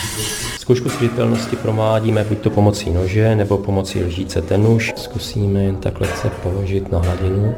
Zkoušku světelnosti provádíme buď to pomocí nože, nebo pomocí lžíce tenuš. Zkusíme jen takhle se položit na hladinu.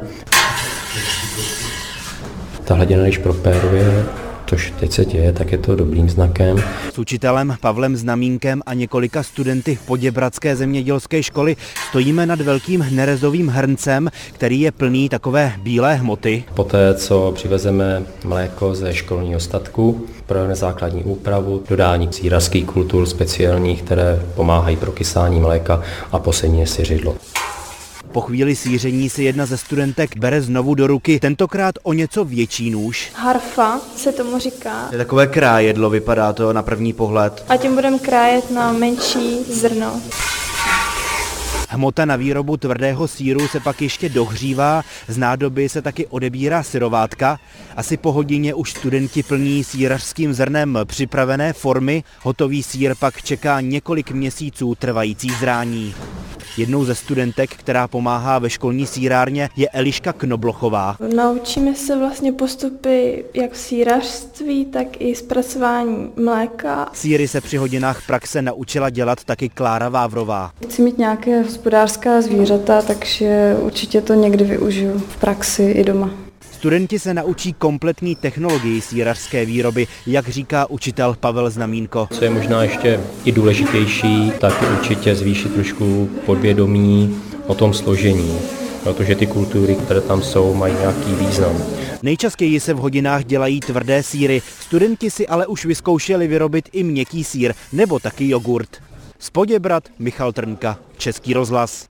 Ta hladina, když propéruje, což teď se děje, tak je to dobrým znakem. S učitelem Pavlem Znamínkem a několika studenty Poděbradské zemědělské školy stojíme nad velkým nerezovým hrncem, který je plný takové bílé hmoty. Poté, co přivezeme mléko ze školního statku, provedeme základní úpravu, dodání sýrařských kultur speciálních, které pomáhají pro kysání mléka a poslední syřidlo. Po chvíli síření si jedna ze studentek bere znovu do ruky, tentokrát o něco větší nůž. Harfa se tomu říká. Je takové krájedlo, vypadá to na první pohled. A tím budeme krájet na menší zrno. Hmota na výrobu tvrdého sýru se pak ještě dohřívá, z nádoby se taky odebírá syrovátka. Asi po hodině už studenti plní sýrařským zrnem připravené formy, hotový sýr pak čeká několik měsíců trvající zrání. Jednou ze studentek, která pomáhá ve školní sýrárně, je Eliška Knoblochová. Naučíme se vlastně postupy jak v sýrařství, tak i zpracování mléka. Sýry se při hodinách praxe naučila dělat taky Klára Vávrová. Chci mít nějaké hospodářská zvířata, takže určitě to někdy využiju v praxi i doma. Studenti se naučí kompletní technologii sýrařské výroby, jak říká učitel Pavel Znamínko. Co je možná ještě i důležitější, tak je určitě zvýšit trošku podvědomí o tom složení, protože ty kultury, které tam jsou, mají nějaký význam. Nejčastěji se v hodinách dělají tvrdé sýry, studenti si ale už vyzkoušeli vyrobit i měkký sýr nebo taky jogurt. Z Poděbrad Michal Trnka, Český rozhlas.